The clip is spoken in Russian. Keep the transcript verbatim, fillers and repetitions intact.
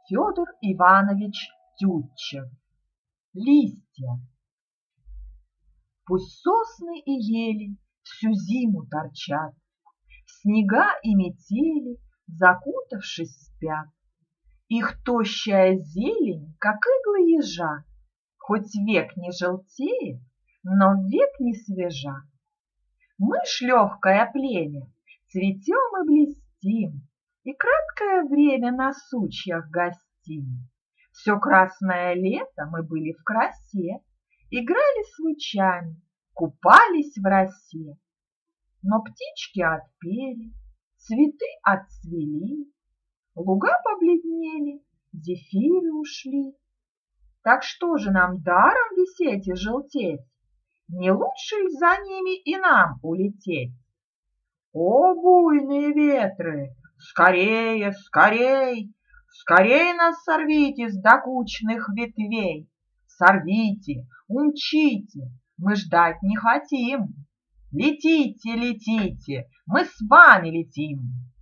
Федор Иванович Тютчев. Листья. Пусть сосны и ели всю зиму торчат, снега и метели, закутавшись, спят. Их тощая зелень, как иглы ежа, хоть век не желтеет, но век не свежа. Мы ж легкое племя, цветем и блестим, и краткое время на сучьях гостим. Все красное лето мы были в красе, играли с лучами, купались в росе. Но птички отпели, цветы отцвели, луга побледнели, зефиры ушли. Так что же нам даром висеть и желтеть? Не лучше ли за ними и нам улететь? О, буйные ветры, скорее, скорей, скорей нас сорвите с докучных ветвей. Сорвите, умчите, мы ждать не хотим. Летите, летите, мы с вами летим.